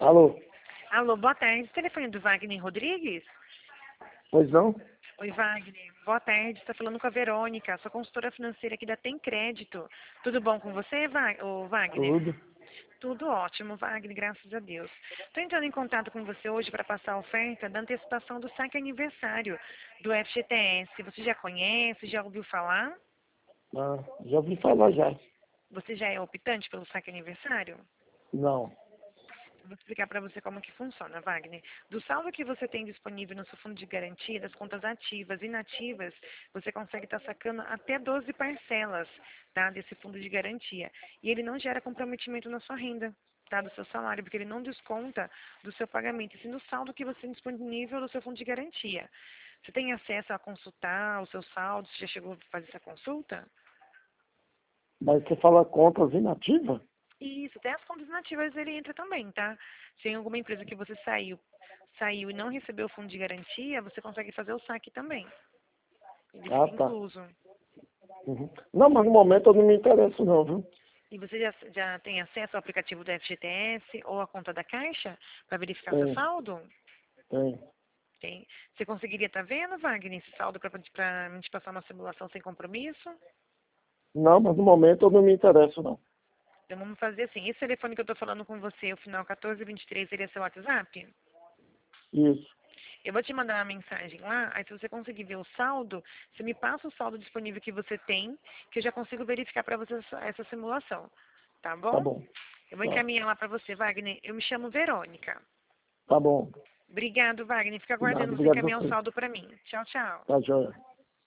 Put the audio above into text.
Alô? Alô, boa tarde. Telefone do Wagner Rodrigues? Pois não? Oi, Wagner. Boa tarde. Está falando com a Verônica, sua consultora financeira aqui da Tem Crédito. Tudo bom com você, Wagner? Tudo. Tudo ótimo, Wagner, graças a Deus. Estou entrando em contato com você hoje para passar a oferta da antecipação do saque aniversário do FGTS. Você já conhece, já ouviu falar? Ah, já ouvi falar já. Você já é optante pelo saque aniversário? Não. Vou explicar para você como que funciona, Wagner. Do saldo que você tem disponível no seu fundo de garantia, das contas ativas e inativas, você consegue estar sacando até 12 parcelas, tá, desse fundo de garantia. E ele não gera comprometimento na sua renda, tá, do seu salário, porque ele não desconta do seu pagamento, e sim do saldo que você tem disponível no seu fundo de garantia. Você tem acesso a consultar o seu saldo? Você já chegou a fazer essa consulta? Mas você fala contas inativas? Isso, até as contas nativas ele entra também, tá? Se em alguma empresa que você saiu e não recebeu o fundo de garantia, você consegue fazer o saque também. Ele Ah, fica tá. incluso. Uhum. Não, mas no momento eu não me interesso não, viu? E você já tem acesso ao aplicativo do FGTS ou à conta da Caixa para verificar seu Tem, saldo? tem. Tem. Você conseguiria estar vendo, Wagner, esse saldo para a gente passar uma simulação sem compromisso? Não, mas no momento eu não me interesso não. Então vamos fazer assim. Esse telefone que eu estou falando com você, o final 1423, ele é seu WhatsApp? Isso. Eu vou te mandar uma mensagem lá, aí se você conseguir ver o saldo, você me passa o saldo disponível que você tem, que eu já consigo verificar para você essa simulação. Tá Tá bom? bom. Eu vou Tá. encaminhar lá para você, Wagner. Eu me chamo Verônica. Tá bom. Obrigado, Wagner. Fica Obrigado, aguardando você obrigado a encaminhar o você. saldo para mim. Tchau, tchau. Tá, joia.